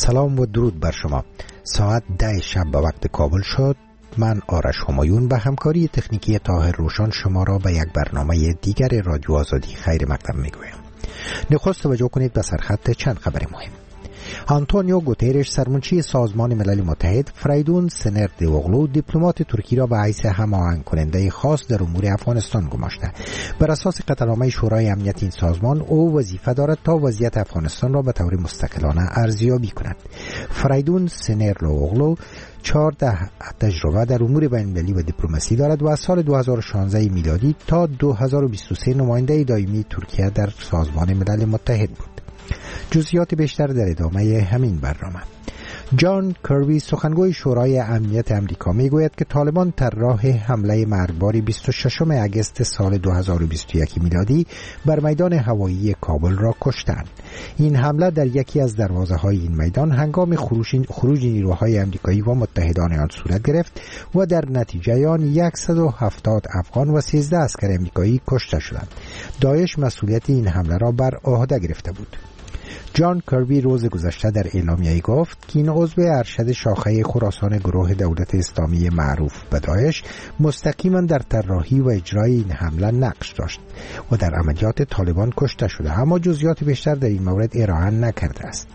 سلام و درود بر شما. ساعت 10 شب به وقت کابل شد. من آرش همایون به همکاری تکنیکی طاهر روشن شما را به یک برنامه دیگر رادیو آزادی خیر مقدم میگویم. نخست توجه کنید به سرخط چند خبر مهم. آنتونیو گوترش سرمنشی سازمان ملل متحد فریدون سنردوغلو دیپلمات ترکی را به حیث هماهنگ کننده خاص در امور افغانستان گماشته. بر اساس قطعنامه شورای امنیت این سازمان او وظیفه دارد تا وضعیت افغانستان را به طور مستقلانه ارزیابی کند. فریدون سنردوغلو 14 تجربه در امور بین‌المللی و دیپلماسی دارد و از سال 2016 میلادی تا 2023 نماینده دائمی ترکیه در سازمان ملل متحد بود. جزئیات بیشتر در ادامه همین برنامه. جان کربی سخنگوی شورای امنیت امریکا میگوید که طالبان طراح حمله مرگبار 26 اگست سال 2021 میلادی بر میدان هوایی کابل را کشتند. این حمله در یکی از دروازه‌های این میدان هنگام خروج نیروهای امریکایی و متحدان آن صورت گرفت و در نتیجه آن 170 افغان و 13 عسکر امریکایی کشته شدند. داعش مسئولیت این حمله را بر عهده گرفته بود. جان کربی روز گذشته در اعلامیه‌ای گفت که این عضو ارشد شاخه خراسان گروه دولت اسلامی معروف به داعش مستقیما در طراحی و اجرای این حمله نقش داشت و در عملیات طالبان کشته شده، اما جزئیات بیشتر در این مورد ارائه نکرده است.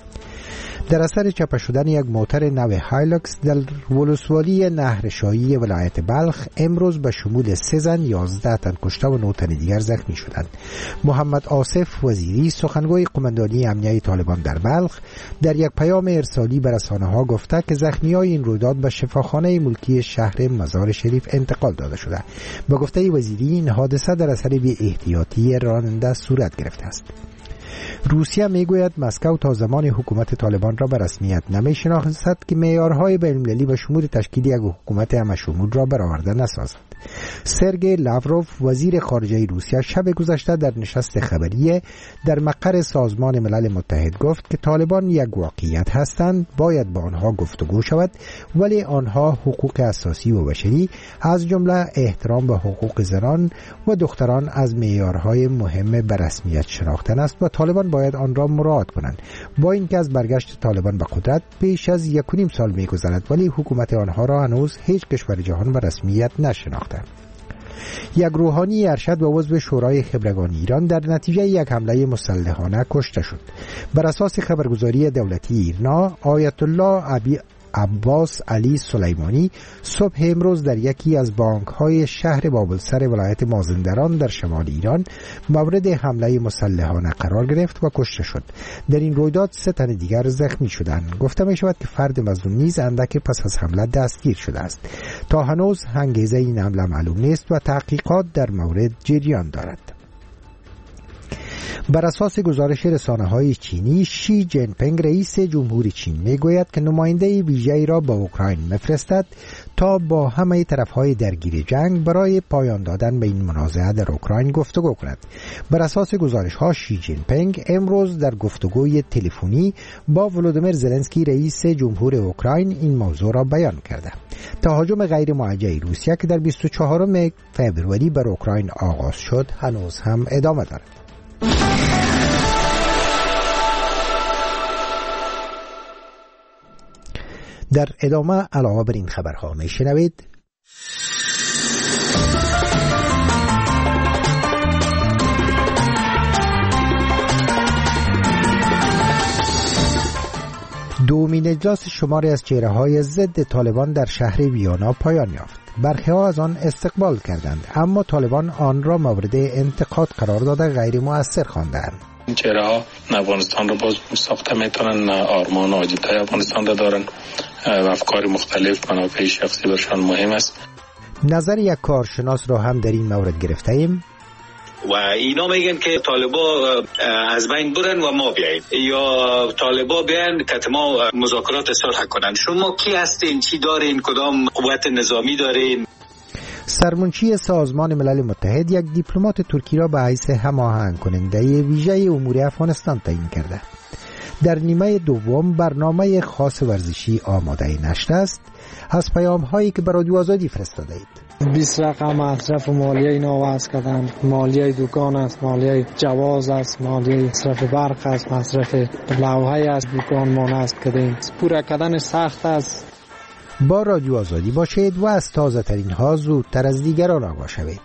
در اثر چپه شدن یک موتر نو هایلوکس در ولسوالی نهرشاهی ولایت بلخ امروز به شمول 3 زن 11 تن کشته و 9 تن دیگر زخمی شدند. محمد آصف وزیری سخنگوی قماندانی امنیه طالبان در بلخ در یک پیام ارسالی به رسانه‌ها گفته که زخمی‌های این رویداد به شفاخانه ملکی شهر مزار شریف انتقال داده شده. به گفته وزیری این حادثه در اثر بی‌احتیاطی راننده صورت گرفته است. روسیه میگوید مسکو تا زمان حکومت طالبان را به رسمیت نمی‌شناسد که معیارهای بین‌المللی به شمول تشکیل یک حکومت همه‌شمول را برآورده نسازد. سرگئی لاوروف وزیر خارجه روسیه شب گذشته در نشست خبری در مقر سازمان ملل متحد گفت که طالبان یک واقعیت هستند، باید با آنها گفتگو شود، ولی آنها حقوق اساسی و بشری از جمله احترام به حقوق زنان و دختران از معیارهای مهم به رسمیت شناختن است و طالبان باید آن را مراعات کنند. با اینکه از برگشت طالبان به قدرت بیش از 1.5 سال می‌گذرد ولی حکومت آنها را هنوز هیچ کشور جهان به رسمیت نشناخته. یک روحانی ارشد و عضو شورای خبرگان ایران در نتیجه یک حمله مسلحانه کشته شد. بر اساس خبرگزاری دولتی ایرنا، آیت الله عباس علی سلیمانی صبح امروز در یکی از بانک‌های شهر بابلسر ولایت مازندران در شمال ایران مورد حمله مسلحانه قرار گرفت و کشته شد. در این رویداد 3 تن دیگر زخمی شدند. گفته می شود که فرد مظنون نیز اندک پس از حمله دستگیر شده است. تا هنوز انگیزه این حمله معلوم نیست و تحقیقات در مورد جریان دارد. بر اساس گزارش رسانه‌های چینی، شی جین پینگ رئیس جمهوری چین میگوید که نماینده ویژه‌ای را به اوکراین میفرستد تا با همه طرف‌های درگیر جنگ برای پایان دادن به این منازعه در اوکراین گفتگو کند. بر اساس گزارش‌ها شی جین پینگ امروز در گفتگوی تلفنی با ولودیمیر زلنسکی رئیس جمهور اوکراین این موضوع را بیان کرده. تهاجم غیر موجه روسیه که در 24 فوریه بر اوکراین آغاز شد هنوز هم ادامه دارد. در ادامه علاوه بر این خبرها میشنوید دومین اجلاس شماری از چهره‌های ضد طالبان در شهر ویانا پایان یافت. برخی‌ها از آن استقبال کردند، اما طالبان آن را مورد انتقاد قرار داده غیر مؤثر خواندند. این چهره‌ها افغانستان را باز ساخته میتونن، آرمان و آجندای افغانستان را دارن و افکار مختلف، منافع شخصی برشان مهم است. نظر یک کارشناس را هم در این مورد گرفته ایم. و اینا میگن که طالبا از بین برن و ما بیاییم، یا طالبا بیان که ما مذاکرات صلح کنن. شما کی هستین؟ چی دارین؟ کدام قوت نظامی دارین؟ سرمنشی سازمان ملل متحد یک دیپلمات ترکی را به حیث هماهنگ کننده ویژه امور افغانستان تعیین کرده. در نیمه دوم برنامه خاص ورزشی آماده نشده است. از پیام هایی که برای رادیو آزادی فرستاده اید 20 رقم مصرف مالیه اینا وضع کردن. مالیه دکان است، مالیه جواز است، مالیه مصرف برق است، مصرف لوحه است، دکان مان است کردیم. پورا کردن سخت است. با رادیو آزادی باشید و از تازه ترین ها زودتر از دیگران آگاه شوید.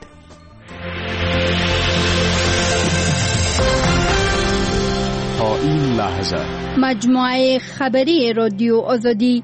تا این لحظه مجموعه خبری رادیو آزادی.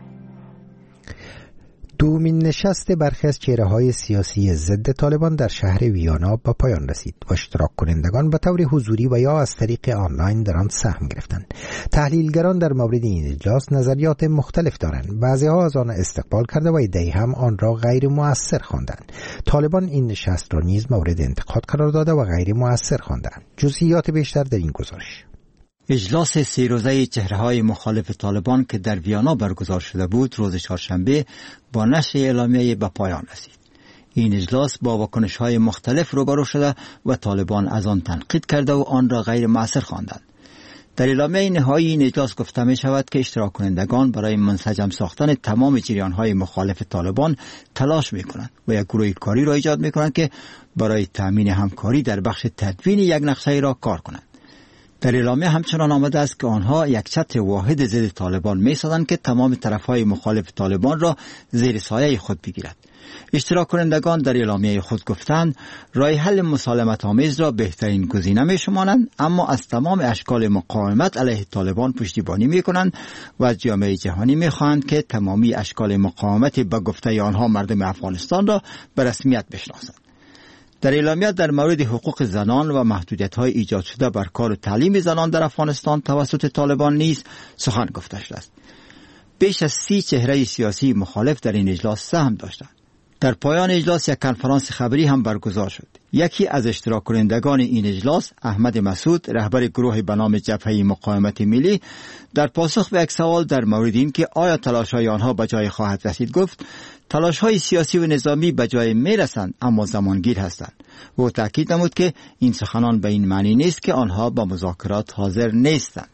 دومین نشست برخی از چهره‌های سیاسی ضد طالبان در شهر ویانا به پایان رسید و اشتراک کنندگان به طور حضوری و یا از طریق آنلاین در آن سهم گرفتند. تحلیلگران در مورد این اجلاس نظریات مختلف دارند. بعضی‌ها از آن استقبال کرده و عده‌ای هم آن را غیر مؤثر خواندند. طالبان این نشست را نیز مورد انتقاد قرار داده و غیر مؤثر خواندند. جزئیات بیشتر در این گزارش. اجلاس 3 روزه چهره‌های مخالف طالبان که در ویانا برگزار شده بود روز چهارشنبه با نشر اعلامیه به پایان رسید. این اجلاس با واکنش‌های مختلف روبرو شده و طالبان از آن تنقید کرده و آن را غیر مؤثر خواندند. در اعلامیه نهایی این اجلاس گفته می شود که اشتراک کنندگان برای منسجم ساختن تمام جریان‌های مخالف طالبان تلاش می کنند و یک گروه کاری را ایجاد می کنند که برای تامین همکاری در بخش تدوین یک نقشه را کار کنند. در اعلامیه همچنان آمده است که آنها یک چتر واحد ضد طالبان می‌سازند که تمام طرف‌های مخالف طالبان را زیر سایه خود بگیرد. اشتراک کنندگان در اعلامیه خود گفتند راه حل مسالمت‌آمیز را بهترین گزینه می‌شمارند، اما از تمام اشکال مقاومت علیه طالبان پشتیبانی می‌کنند و از جامعه جهانی می‌خواهند که تمامی اشکال مقاومت به گفته آنها مردم افغانستان را به رسمیت بشناسند. در اعلامیه در مورد حقوق زنان و محدودیت‌های ایجاد شده بر کار و تعلیم زنان در افغانستان توسط طالبان نیز سخن گفته شده است. بیش از 30 چهره سیاسی مخالف در این اجلاس سهم داشتند. در پایان اجلاس یک کنفرانس خبری هم برگزار شد. یکی از اشتراک کنندگان این اجلاس، احمد مسعود، رهبر گروهی به نام جبهه مقاومت ملی، در پاسخ به یک سوال در مورد این که آیا تلاش‌های آنها به جای خواهد رسید گفت تلاش‌های سیاسی و نظامی به جای می‌رسند اما زمانگیر هستند. او تاکید نمود که این سخنان به این معنی نیست که آنها با مذاکرات حاضر نیستند.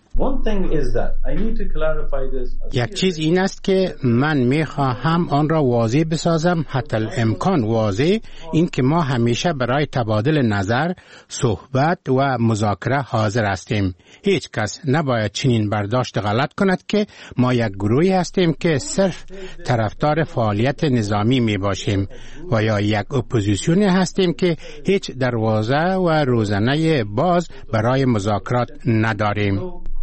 یک چیز این است که من میخواهم آن را واضح بسازم، حتی الامکان واضح، این که ما همیشه برای تبادل نظر، صحبت و مذاکره حاضر هستیم. هیچ کس نباید چنین برداشت غلط کند که ما یک گروهی هستیم که صرف طرفدار فعالیت نظامی می باشیم و یا یک اپوزیسیون هستیم که هیچ دروازه و روزنه باز برای مذاکرات نداریم.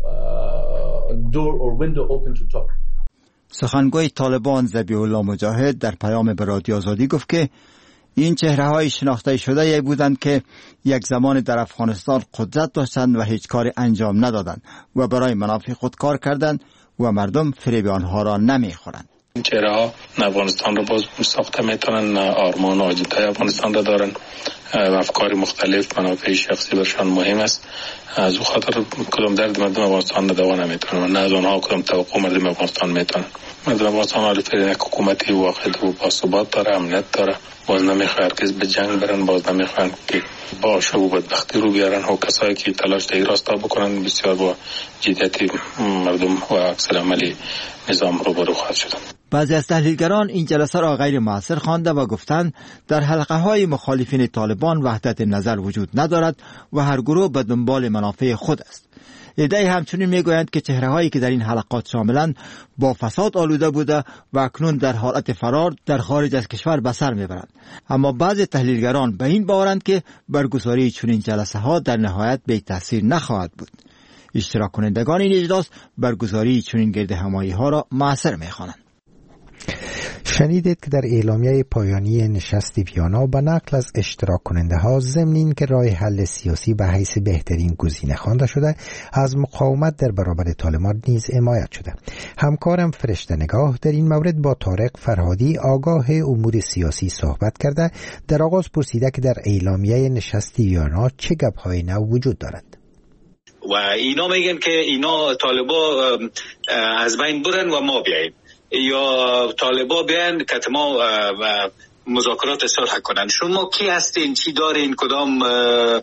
سخنگوی طالبان ذبیح الله مجاهد در پیام به رادیو آزادی گفت که این چهره‌های شناخته شده بودند که یک زمان در افغانستان قدرت داشتند و هیچ کاری انجام ندادند و برای منافع خود کار کردند و مردم فریب آنها را نمیخورند. این چهره‌ها افغانستان را باز ساخته میتونن، آرمان و آجندای افغانستان را دارن و افکار مختلف، منافع شخصی برشان مهم است. از او خاطر کدام درد مردم افغانستان دوا نمیتونن، نه از آنها کدام توقع مردم افغانستان میتونن. مردم افغانستان حالی فرین یک حکومتی واحد و باثبات داره، امنیت داره، باز نمیخواه هرگز به جنگ برن، باز نمیخواه که با شب و بدبختی رو بیارن و کسایی که تلاش در راستا بکنن بسیار با جدیت مردم و اکثر عملی نظام روبرو خواهد شد. بعضی از تحلیلگران این جلسه را غیر مؤثر خوانده و گفتند در حلقه های مخالفین طالبان وحدت نظر وجود ندارد و هر گروه به دنبال منافع خود است. عده‌ای همچنین میگویند که چهره‌هایی که در این حلقات شاملند با فساد آلوده بوده و اکنون در حالت فرار در خارج از کشور به سر میبرند. اما بعضی تحلیلگران به این باورند که برگزاری چنین جلسه ها در نهایت بی تاثیر نخواهد بود. اشتراک کنندگان این اجلاس برگزاری چنین گرد همایی ها را مؤثر میخوانند. شنیدید که در اعلامیه پایانی نشست ویانا به نقل از اشتراک کننده ها ضمن این که راه حل سیاسی به حیث بهترین گزینه خوانده شده، از مقاومت در برابر طالبان نیز حمایت شده. همکارم فرشته نگاه در این مورد با طارق فرهادی آگاه امور سیاسی صحبت کرده. در آغاز پرسیده که در اعلامیه نشست ویانا چه گپ‌های نو وجود دارد و اینا میگن که اینا طالبا از بین برن و ما بیاییم، یا طالبا بیان که ما مذاکرات صلح کنن. شما کی هستین؟ چی دارین؟ کدام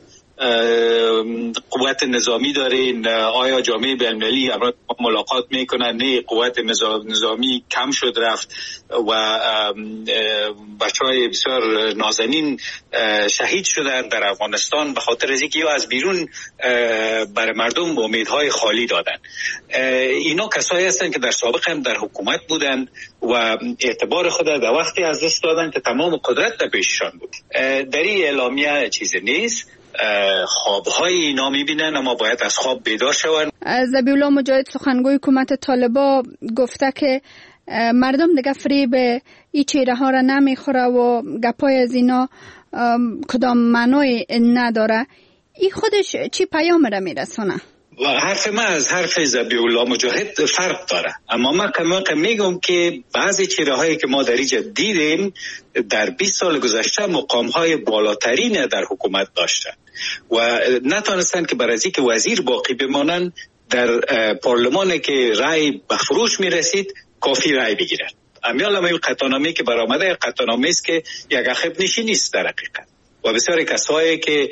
قوت نظامی دارین؟ آیا جامعه بین‌المللی امروز ملاقات میکنن؟ نه، قوت نظامی کم شد رفت و بچهای بسیار نازنین شهید شدن در افغانستان به خاطر از اینکه از بیرون بر مردم امیدهای خالی دادن. اینا کسایی هستن که در سابق هم در حکومت بودن و اعتبار خود در وقتی از دست دادن که تمام قدرت در پیششان بود. در این اعلامیه چیز نیست، خوابهای اینا میبینن، اما باید از خواب بیدار شون. ذبیح الله مجاهد سخنگوی حکومت طالبان گفته که مردم دیگه فریب این چهره ها را نمیخوره و گپای از اینا کدام معنی نداره. این خودش چی پیام را میرسونه؟ و حرف من از حرف ذبیح الله مجاهد فرق داره، اما من میگم که بعضی چهره هایی که ما در اینجا دیدیم در 20 سال گذشته مقام های بالاترین در حکومت داشتن و نتونستن که برای اینکه وزیر باقی بمانن در پارلمان که رای به فروش میرسید کافی رای بگیرن. امیال این قطعنامه که برآمده قطعنامه است که یک عقب نشینی نیست در حقیقت و بسیاری کسایی که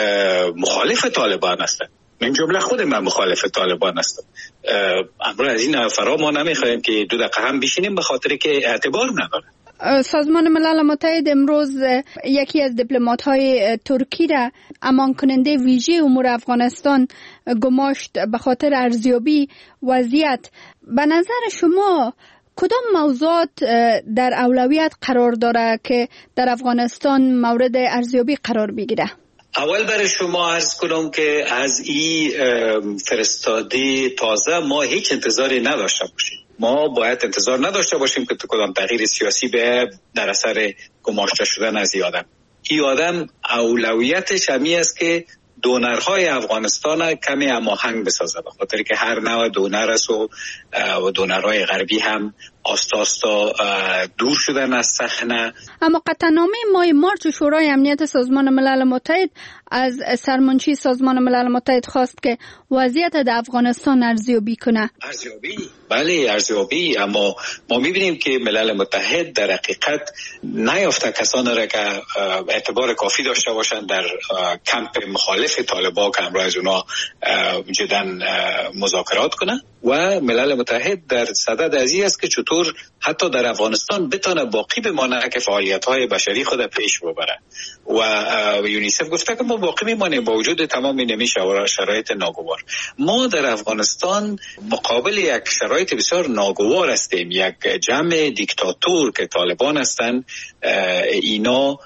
مخالف طالبان هستند، من جمله خود من مخالف طالبان هستم، امروز از این فرا ما نمیخوایم که 2 دقیقه هم بشینیم به خاطر که اعتبار نداره. سازمان ملل متحد امروز یکی از دیپلمات‌های ترکی را امان کننده ویژه امور افغانستان گماشت به خاطر ارزیابی وضعیت. به نظر شما کدام موضوعات در اولویت قرار داره که در افغانستان مورد ارزیابی قرار بگیره؟ اول برای شما عرض کنم که از این فرستاده تازه ما هیچ انتظاری نداشته باشیم. ما باید انتظار نداشته باشیم که تو کدام تغییر سیاسی به در اثر گماشته شدن از این آدم اولویتش همی است که دونرهای افغانستان کمی هماهنگ بسازه، به خاطر که هر نوع دونر است و دونرهای غربی هم آستا دور شدن از صحنه. اما قطعنامه ماه مارچ شورای امنیت سازمان ملل متحد از سرمنشی سازمان ملل متحد خواست که وضعیت در افغانستان ارزیابی کنه. ارزیابی؟ بله ارزیابی، اما ما میبینیم که ملل متحد در حقیقت نیافته کسانی را که اعتبار کافی داشته باشند در کمپ مخالف طالبان که امروز از اونا جدا مذاکرات کنه و ملل متحد در صدد ازی است که چطور حتی در افغانستان بتونه باقی بمانه که فعالیت‌های بشری خود پیش ببره و یونیسف گفته که ما باقی میمانیم با وجود تمام این شرایط ناگوار. ما در افغانستان مقابل یک شرایط بسیار ناگوار هستیم، یک جمع دیکتاتور که طالبان هستند، اینا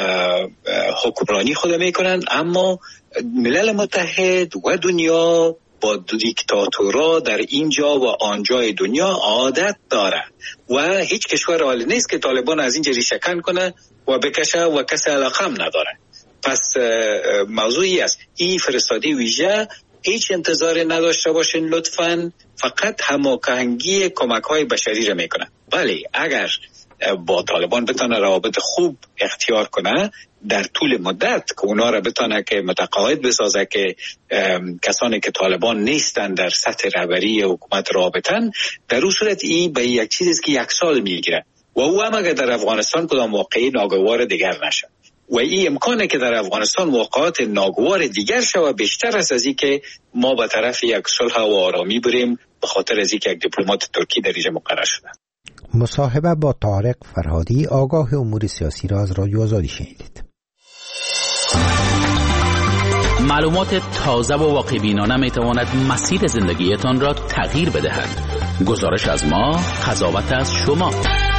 حکمرانی خود میکنن، اما ملل متحد و دنیا با دیکتاتورها در اینجا و آنجای دنیا عادت داره و هیچ کشور حال نیست که طالبان از اینجا ریشه‌کن کنه و بکشه و کسی علاقه هم نداره. پس موضوعی است این فرستاده ویژه هیچ انتظاری نداشته باشین لطفاً، فقط هماهنگی کمک‌های بشری را میکنه. بله اگر با طالبان بتونه روابط خوب اختیار کنه در طول مدت که اونا را بتونه که متقاعد بسازه که کسانی که طالبان نیستن در سطح رهبری حکومت رابطن، در اون صورت این به یک چیزی که 1 سال میگیره و او هم اگر در افغانستان کدام واقعی ناگوار دیگر نشه و این امکانه که در افغانستان واقعات ناگوار دیگر شود بیشتر است از این که ما به طرف یک صلح و آرامی بریم به خاطر از اینکه یک دیپلمات ترکی در اینجا مقرر شده. مصاحبه با طارق فرهادی آگاه امور سیاسی را از رادیو آزادی شنیدید. معلومات تازه و واقع‌بینانه میتواند مسیر زندگیتان را تغییر بدهد. گزارش از ما، قضاوت از شما.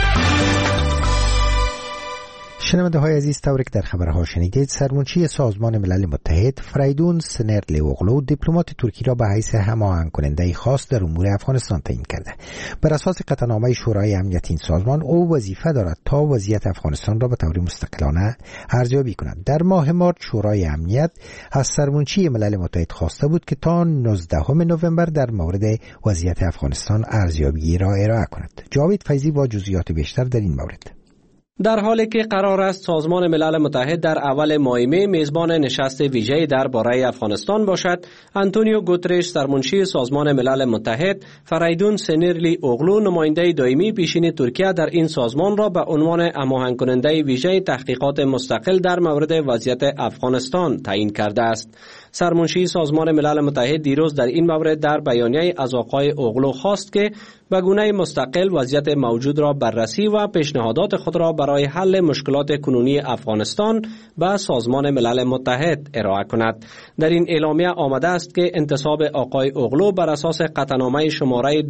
شنونده های عزیز، طوری که در خبرها شنیدید، سرمنشی سازمان ملل متحد فریدون سنرلیوغلو دیپلمات ترکی را به حیث هماهنگ کننده خاص در امور افغانستان تعیین کرده. بر اساس قطعنامه شورای امنیت این سازمان او وظیفه دارد تا وضعیت افغانستان را به طور مستقلانه ارزیابی کند. در ماه مارچ شورای امنیت از سرمنشی ملل متحد خواسته بود که تا 19 نوامبر در مورد وضعیت افغانستان ارزیابی را ارائه کند. جاوید فیضی با جزئیات بیشتر در این مورد. در حالی که قرار است سازمان ملل متحد در اول ماه می میزبان نشست ویژه‌ای درباره افغانستان باشد، آنتونیو گوترش سرمنشی سازمان ملل متحد فریدون سنیرلی اوغلو نماینده دائمی پیشین ترکیه در این سازمان را به عنوان هماهنگ کننده ویژه تحقیقات مستقل در مورد وضعیت افغانستان تعیین کرده است. سرمنشی سازمان ملل متحد دیروز در این مورد در بیانیه از آقای اوغلو خواست که به گونه مستقل وضعیت موجود را بررسی و پیشنهادات خود را برای حل مشکلات کنونی افغانستان به سازمان ملل متحد ارائه کند. در این اعلامیه آمده است که انتصاب آقای اوغلو بر اساس قطعنامه شماره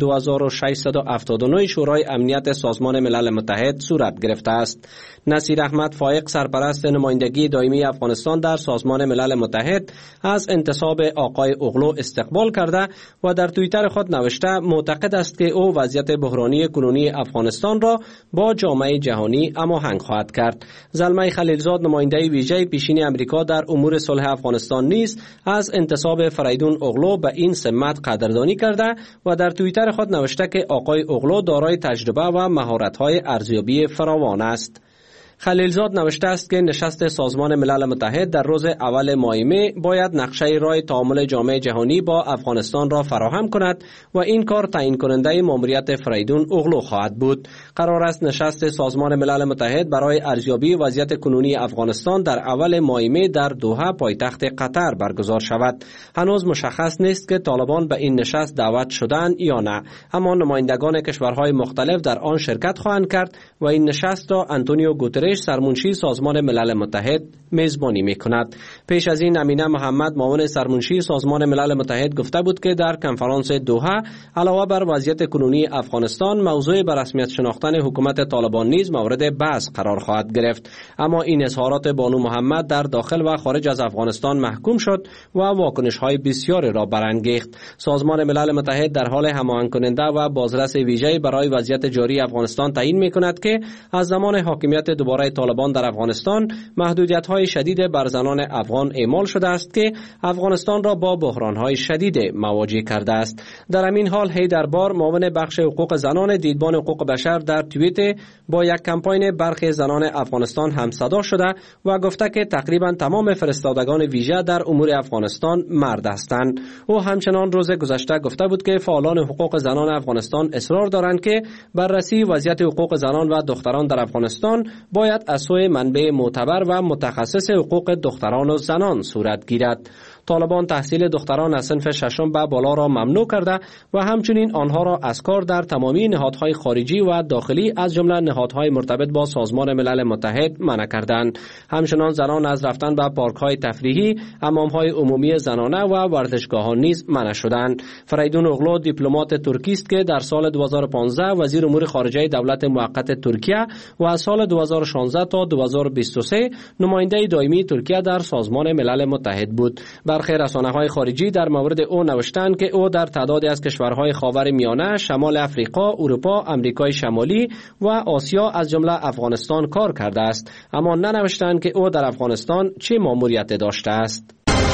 2679 شورای امنیت سازمان ملل متحد صورت گرفته است. نصیر احمد فائق سرپرست نمایندگی دائمی افغانستان در سازمان ملل متحد از انتصاب آقای اوغلو استقبال کرده و در توییتر خود نوشته معتقد است که او وضعیت بحرانی کنونی افغانستان را با جامعه جهانی هماهنگ خواهد کرد. زلمه خلیلزاد نماینده ویژه پیشین امریکا در امور صلح افغانستان نیز از انتصاب فریدون اوغلو به این سمت قدردانی کرده و در توییتر خود نوشته که آقای اوغلو دارای تجربه و مهارت‌های ارزیابی فراوان است. خلیلزاد نوشته است که نشست سازمان ملل متحد در روز اول ماه می باید نقشه راه تعامل جامعه جهانی با افغانستان را فراهم کند و این کار تعیین کننده ماموریت فریدون اوغلو خواهد بود. قرار است نشست سازمان ملل متحد برای ارزیابی وضعیت کنونی افغانستان در اول ماه می در دوحه پایتخت قطر برگزار شود. هنوز مشخص نیست که طالبان به این نشست دعوت شدند یا نه، اما نمایندگان کشورهای مختلف در آن شرکت خواهند کرد و این نشست را آنتونیو گوترش سرمنشی سازمان ملل متحد میزبانی میکند. پیش از این امینه محمد معاون سرمنشی سازمان ملل متحد گفته بود که در کنفرانس دوحه علاوه بر وضعیت کنونی افغانستان موضوع به رسمیت شناختن حکومت طالبان نیز مورد بحث قرار خواهد گرفت. اما این اظهارات بانو محمد در داخل و خارج از افغانستان محکوم شد و واکنش‌های بسیاری را برانگیخت. سازمان ملل متحد در حال هماهنگ کننده و بازرس ویژه‌ای برای وضعیت جاری افغانستان تعیین میکند که از زمان حاکمیت دوباره طالبان در افغانستان محدودیت‌های شدید بر زنان افغان اعمال شده است که افغانستان را با بحران‌های شدید مواجه کرده است. در همین حال حیدر بار معاون بخش حقوق زنان دیدبان حقوق بشر در توییت با یک کمپاین برخی زنان افغانستان همصدا شده و گفته که تقریبا تمام فرستادگان ویژه در امور افغانستان مرد هستند. او همچنان روز گذشته گفته بود که فعالان حقوق زنان افغانستان اصرار دارند که بررسی وضعیت حقوق زنان و دختران در افغانستان باید از سوی منبع معتبر و متخصص حقوق دختران و زنان صورت گیرد. طالبان تحصیل دختران از صنف ششم به بالا را ممنوع کرده و همچنین آنها را از کار در تمامی نهادهای خارجی و داخلی از جمله نهادهای مرتبط با سازمان ملل متحد منع کردند. همچنان زنان از رفتن به پارک‌های تفریحی، حمام‌های عمومی زنانه و ورزشگاه‌ها نیز منع شدند. فریدون اوغلو دیپلمات ترکی است که در سال 2015 وزیر امور خارجه دولت موقت ترکیه و از سال 2016 تا 2023 نماینده دائمی ترکیه در سازمان ملل متحد بود. برخی رسانه‌های خارجی در مورد او نوشتند که او در تعدادی از کشورهای خاورمیانه، شمال افریقا، اروپا، آمریکای شمالی و آسیا از جمله افغانستان کار کرده است، اما ننوشتند که او در افغانستان چه مأموریتی داشته است.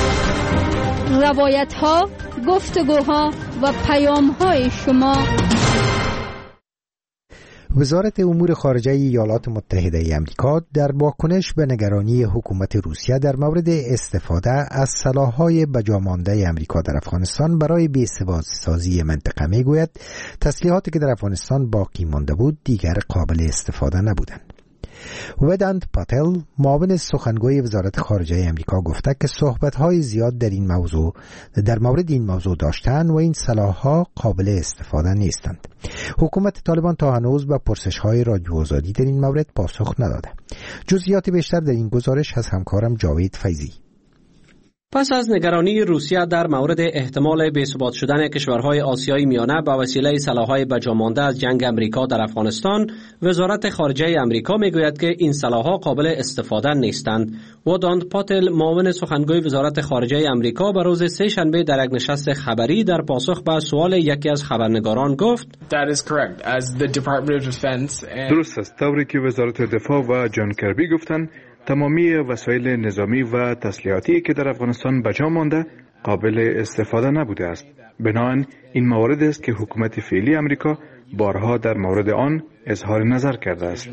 روایت‌ها، گفتگوها و پیام‌های شما. وزارت امور خارجه ایالات متحده آمریکا در واکنش به نگرانی حکومت روسیه در مورد استفاده از سلاح‌های بجامانده آمریکا در افغانستان برای بی‌ثبات‌سازی منطقه میگوید تسلیحاتی که در افغانستان باقی مانده بود دیگر قابل استفاده نبودند. ودانت پاتل معاون سخنگوی وزارت خارجه آمریکا گفته که صحبت‌های زیاد در مورد این موضوع داشتند و این سلاح‌ها قابل استفاده نیستند. حکومت طالبان تا هنوز به پرسش‌های رادیو آزادی در این مورد پاسخ نداده. جزئیات بیشتر در این گزارش از همکارم جاوید فیضی. پس از نگرانی روسیه در مورد احتمال بی‌ثبات شدن کشورهای آسیای میانه به وسیله سلاح‌های بجامانده از جنگ امریکا در افغانستان، وزارت خارجه امریکا میگوید که این سلاح‌ها قابل استفاده نیستند. ودانت پاتل معاون سخنگوی وزارت خارجه امریکا به روز سه‌شنبه در یک نشست خبری در پاسخ به سوال یکی از خبرنگاران گفت: درست است، طوری که وزارت دفاع و جان کربی گفتند تمامی وسایل نظامی و تسلیحاتی که در افغانستان بجا مانده قابل استفاده نبوده است. بنابراین این موارد است که حکومت فعلی امریکا بارها در مورد آن اظهار نظر کرده است.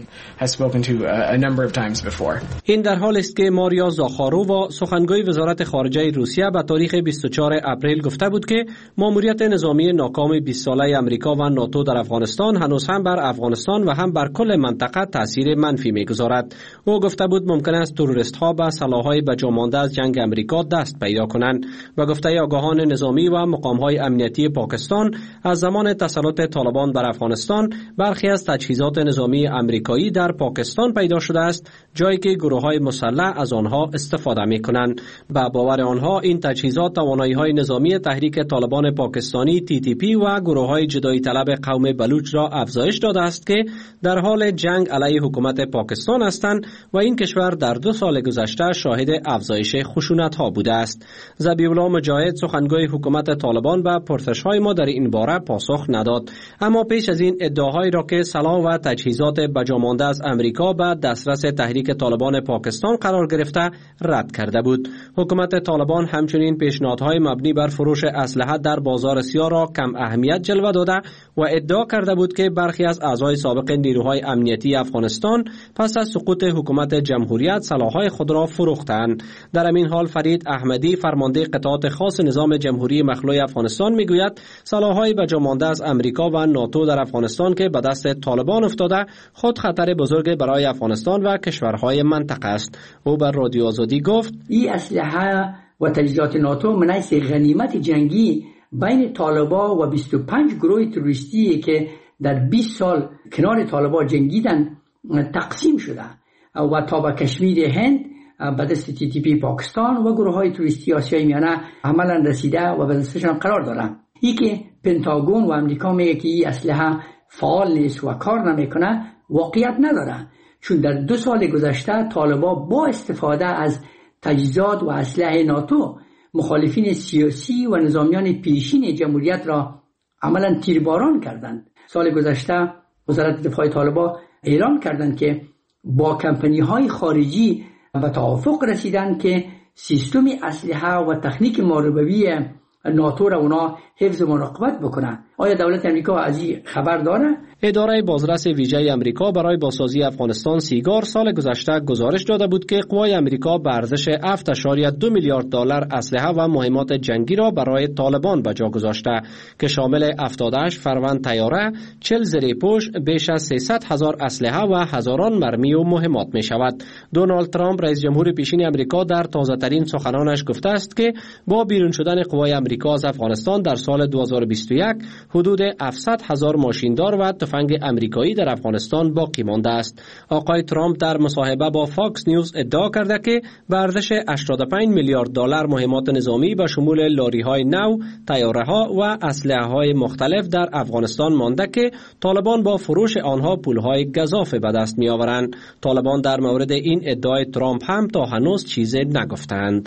این در حال است که ماریا زاخارووا سخنگوی وزارت خارجه روسیه به تاریخ 24 اپریل گفته بود که ماموریت نظامی ناکام 20 ساله امریکا و ناتو در افغانستان هنوز هم بر افغانستان و هم بر کل منطقه تاثیر منفی می‌گذارد. او گفته بود ممکن است تروریست‌ها به سلاح‌های بجامانده از جنگ امریکا دست پیدا کنند و گفته آگاهان نظامی و مقام‌های امنیتی پاکستان از زمان تسلط طالبان بر افغانستان برخی از تجهیزات نظامی امریکایی در پاکستان پیدا شده است، جایی که گروه‌های مسلح از آنها استفاده می‌کنند. به باور آنها این تجهیزات توانایی‌های نظامی تحریک طالبان پاکستانی TTP و گروه‌های جدایی طلب قوم بلوچ را افزایش داده است که در حال جنگ علیه حکومت پاکستان هستند و این کشور در 2 سال گذشته شاهد افزایش خشونت‌ها بوده است. ذبیح‌الله مجاهد سخنگوی حکومت طالبان به پرسش‌های ما در این باره پاسخ نداد، اما پیش از این ادعاهایی را که سلاح و تجهیزات بجامانده از امریکا به دسترس تحریک طالبان پاکستان قرار گرفته رد کرده بود. حکومت طالبان همچنین پیشنهادهای مبنی بر فروش اسلحه در بازار سیاه را کم اهمیت جلوه داده و ادعا کرده بود که برخی از اعضای سابق نیروهای امنیتی افغانستان پس از سقوط حکومت جمهوریت سلاح‌های خود را فروختند. در همین حال فرید احمدی فرمانده قطعات خاص نظام جمهوری مخلوع افغانستان میگوید سلاح‌های بجامانده از امریکا و ناتو در افغانستان که به دست طالبان افتاده خود خطر بزرگ برای افغانستان و کشورهای منطقه است. او بر رادیو آزادی گفت این اسلحه و تجهیزات ناتو من حیث غنیمت جنگی بین طالبان و 25 گروه تروریستی که در 20 سال کنار طالبان جنگیدن تقسیم شده و تا به کشمیر هند به دست TTP پاکستان و گروه های تروریستی آسیای میانه عملا رسیده و به دستشان قرار دارن. ای که پنتاگون و امریکا میگه که این اسلحه فعال نیست و کار نمیکنه واقعیت نداره، چون در 2 سال گذشته طالبان با استفاده از تجهیزات و اسلحه ناتو مخالفین سیاسی و نظامیان پیشین جمهوریت را عملا تیرباران کردند. سال گذشته وزارت دفاع طالبان اعلام کردند که با کمپانی های خارجی به توافق رسیدند که سیستم اسلحه و تکنیک محاربوی ناتو را اونا حفظ و مراقبت بکنن. آیا دولت امریکا از این خبر داره؟ اداره بازرس ویژه امریکا برای بازسازی افغانستان سیگار سال گذشته گزارش داده بود که قوای امریکا به ارزش 7.2 میلیارد دلار اسلحه و مهمات جنگی را برای طالبان به جا گذاشته که شامل 78 فروند طیاره، 40 زیرپوش، بیش از 300,000 اسلحه و هزاران مرمی و مهمات می شود. دونالد ترامپ رئیس جمهور پیشین امریکا در تازه‌ترین سخنانش گفته است که با بیرون شدن قوای امریکا از افغانستان در سال 2021 حدود 700,000 ماشیندار و تفنگ امریکایی در افغانستان باقی مانده است. آقای ترامپ در مصاحبه با فاکس نیوز ادعا کرده که به ارزش 85 میلیارد دلار مهمات نظامی به شمول لاری‌های نو، طیاره‌ها و اسلحه‌های مختلف در افغانستان مانده که طالبان با فروش آنها پول‌های گزاف به دست می‌آورند. طالبان در مورد این ادعای ترامپ هم تا هنوز چیزی نگفتند.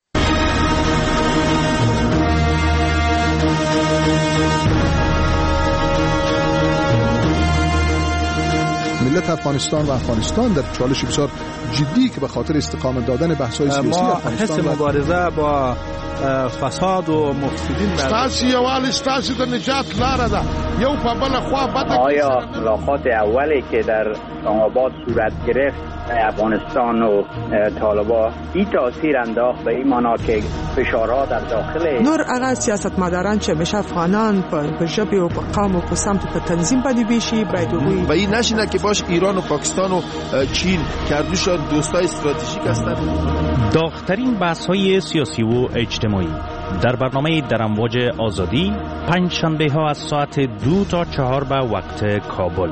ملت افغانستان و افغانستان در چالش بسیار جدی که به خاطر استقامت دادن بحث‌های سیاسی افغانستان حس مبارزه با فساد و مفسدین ستاسي یوال ستاسي د نجات لاره ده یو په بل خوا بده. آیا ملاقات اولی که در اسلام‌آباد صورت گرفت افغانستان و طالبان این تاثیر انداخت به این معنا که فشارها در داخل نور هغه سیاستمداران چې همیشه افغانان په ژبې او په قوم او په سمت په تنظیم باندې بیشي باید و این نشینه که باش ایران و پاکستان و چین کردوشان دوستای استراتژیک هستند. داغ‌ترین بحث‌های سیاسی و اجتماعی در برنامه در امواج آزادی پنج شنبه ها از ساعت 2 تا 4 به وقت کابل.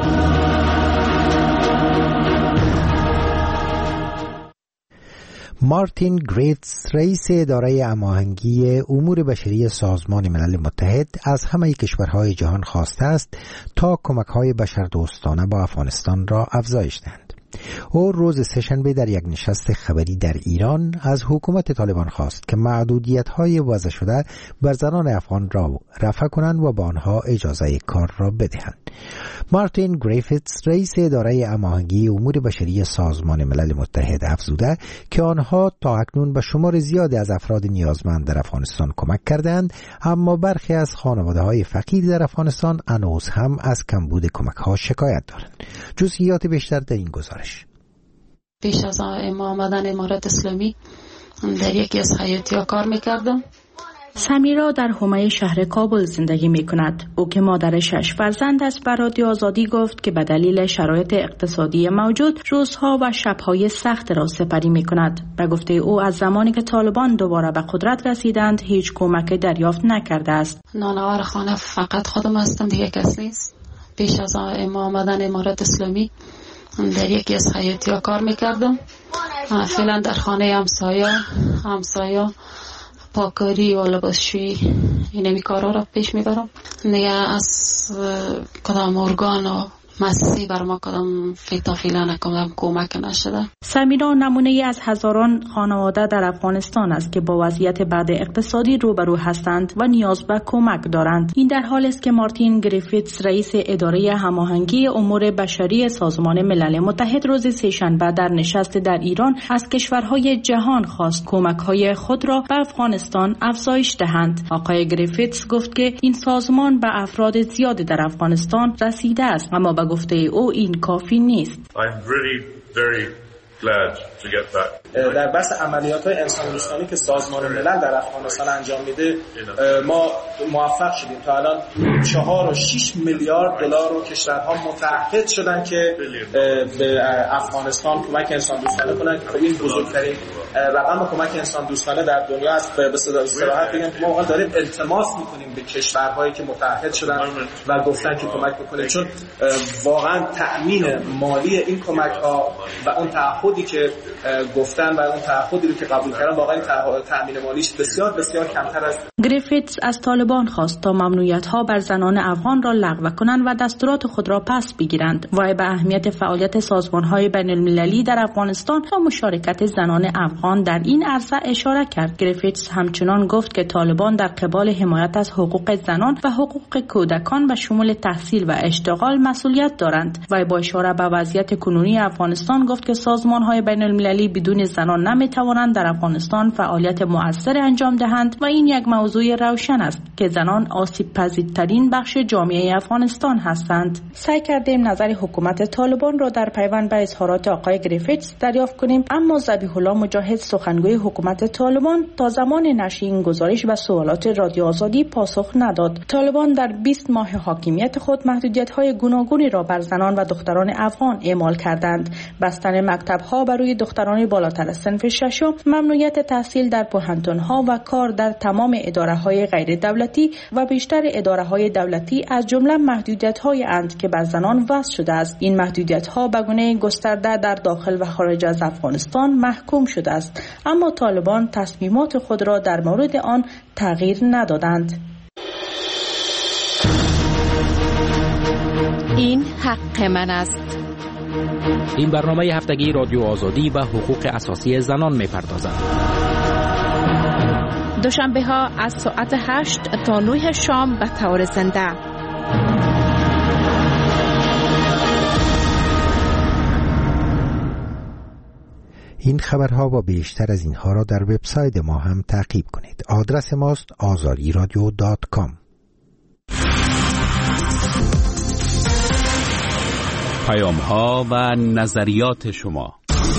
مارتین گریتس رئیس اداره هماهنگی امور بشری سازمان ملل متحد از همه کشورهای جهان خواسته است تا کمک‌های بشردوستانه با افغانستان را افزایش دهند. او روز سه‌شنبه در یک نشست خبری در ایران از حکومت طالبان خواست که محدودیت‌های وضع شده بر زنان افغان را رفع کنند و با آنها اجازه کار را بدهند. مارتین گریفیتس رئیس اداره هماهنگی امور بشری سازمان ملل متحد افزوده که آنها تا اکنون به شمار زیادی از افراد نیازمند در افغانستان کمک کردند، اما برخی از خانواده‌های فقیر در افغانستان هنوز هم از کمبود کمک‌ها شکایت دارند. جزئیات بیشتر در این گزارش. پیش از ما آمدن امارات اسلامی در یکی از حیاتی‌ها کار می‌کردم. سمیرا در حومه شهر کابل زندگی می کند. او که مادر 6 فرزند است به رادیو آزادی گفت که به دلیل شرایط اقتصادی موجود روزها و شبهای سخت را سپری می کند. به گفته او از زمانی که طالبان دوباره به قدرت رسیدند هیچ کمک دریافت نکرده است. نانوار خانه فقط خودم هستم، دیگه کس نیست. پیش از ما آمدن امارات اسلامی در یکی از حیاتی‌ها کار می کردم. فعلا در خانه همسایه پاکاری و لباسشویی اینمی کارا را پیش میبرم. دیگه از کدام ارگان و مؤسسه بر ما کدام فعلا کدام کمک نشده. سمیرا نمونه ای از هزاران خانواده در افغانستان است که با وضعیت بد اقتصادی روبرو هستند و نیاز به کمک دارند. این در حالی است که مارتین گریفیتس رئیس اداره هماهنگی امور بشری سازمان ملل متحد روز سه‌شنبه در نشست در ایران از کشورهای جهان خواست کمک‌های خود را به افغانستان افزایش دهند. آقای گریفیتس گفت که این سازمان به افراد زیادی در افغانستان رسیده است، اما به گفته او این کافی نیست. در بحث عملیات‌های انسان‌دوستانه که سازمان ملل در افغانستان انجام میده ما موفق شدیم. تا الان 4 و 6 میلیارد دلار رو کشورها متعهد شدن که به افغانستان کمک انسان‌دوستانه کنن. خب این بزرگترین رقم کمک انسان‌دوستانه در دنیا است. به صراحت بگم که ما واقعا داریم التماس می‌کنیم به کشورهایی که متعهد شدن و گفتن که کمک بکنید، چون واقعا تأمین مالی این کمک‌ها و اون تعهدی که گفتن و اون تعهدی رو که قبول کردن واقعا تأمین مالیش بسیار بسیار کمتر است. گریفیتس از طالبان خواست تا ممنوعیت‌ها بر زنان افغان را لغو کنند و دستورات خود را پس بگیرند. و به اهمیت فعالیت سازمان‌های بین‌المللی در افغانستان و مشارکت زنان افغان در این عرصه اشاره کرد. گریفیتس همچنان گفت که طالبان در قبال حمایت از حقوق زنان و حقوق کودکان به شمول تحصیل و اشتغال مسئولیت دارند. و با اشاره به وضعیت کنونی افغانستان گفت که سازمان‌های بین‌المللی بدون زنان نمی‌توانند در افغانستان فعالیت مؤثر انجام دهند و این یک موضوع روشن است که زنان آسیب‌پذیرترین بخش جامعه افغانستان هستند. سعی کردیم نظر حکومت طالبان را در پیوند به اظهارات آقای گریفیتس دریافت کنیم، اما ذبیح الله مجاهد سخنگوی حکومت طالبان تا زمان نشر این گزارش و سوالات رادیو آزادی پاسخ نداد. طالبان در 20 ماه حاکمیت خود محدودیت‌های گوناگونی را بر زنان و دختران افغان اعمال کردند. بستن مکتب‌ها برای دختران بالاتر از صنف ششم، ممنوعیت تحصیل در پوهنتون‌ها و کار در تمام اداره‌های غیر دولتی و بیشتر اداره‌های دولتی از جمله محدودیت‌های اند که بر زنان وضع شده است. این محدودیت‌ها به گونه گسترده در داخل و خارج از افغانستان محکوم شده است، اما طالبان تصمیمات خود را در مورد آن تغییر ندادند. این حق من است. این برنامه هفتگی رادیو آزادی و حقوق اساسی زنان می‌پردازد. دوشنبه ها از ساعت 8 تا 9 شام به طور زنده. این خبرها و بیشتر از اینها را در وبسایت ما هم تعقیب کنید. آدرس ماست azadiradio.com. پیام‌ها و نظریات شما.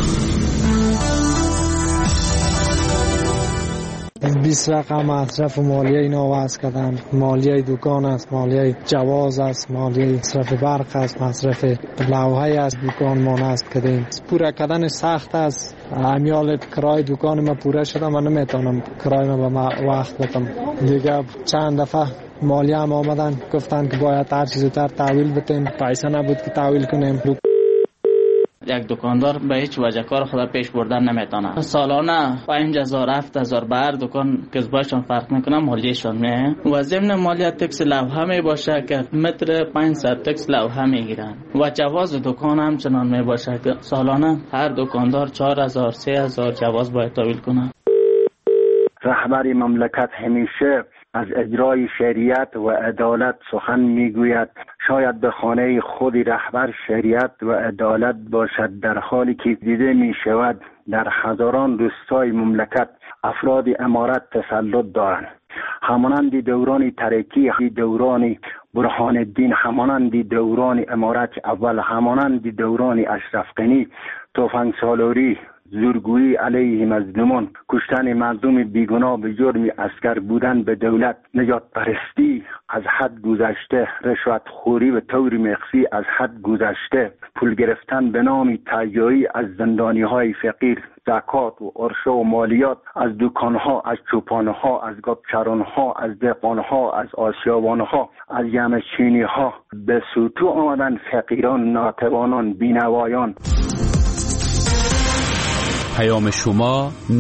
20 رقم مصرف مالیه اینا وضع کردن. مالیه دکان است، مالیه جواز است، مالیه مصرف برق است، مصرف لوحه است، دکان مان است کردیم. پورا کردن سخت است. امیال کرای دکان ما پورا شده، من نمیتونم کرای ما به وقت بدم. دیگه چند دفعه مالیه هم آمدن گفتن که باید هر چیز زودتر تحویل بدیم، پیسه نبود که تحویل کنیم. یک دکاندار به هیچ وجه کار خود پیش بردن نمیتونه. سالانه 5000 7000 بر دکان کسبشون فرق میکنه، مالیهشون میه. و ضمن مالیه تکس لوحه می باشه که متر 500 تکس لوحه میگیرن و جواز دکان هم چنان می باشه که سالانه هر دکاندار 4000 3000 جواز باید تحویل کنه. رهبر مملکت همیشه از اجرای شریعت و عدالت سخن میگوید. شاید به خانه خود رهبر شریعت و عدالت باشد، در حالی که دیده می شود در هزاران روستای مملکت افراد امارت تسلط دارند. همانند دوران ترکی، دوران برهان الدین، همانند دوران امارت اول، همانند دوران اشرف غنی، تفنگ سالاری، زورگویی علیه مظلومان، کشتن مظلوم بیگناه به جرم اسکر بودن به دولت، نجات پرستی از حد گذشته، رشوت خوری به طور مخفی از حد گذشته، پول گرفتن به نام تهیایی از زندانی های فقیر، زکات و عرشه و مالیات از دکان ها، از چوپان ها، از گابچران ها، از دهقان ها، از آسیابان ها، از یمچینی ها، به سوتو آمدن فقیران، ناتوانان، بینوایان. پیام شما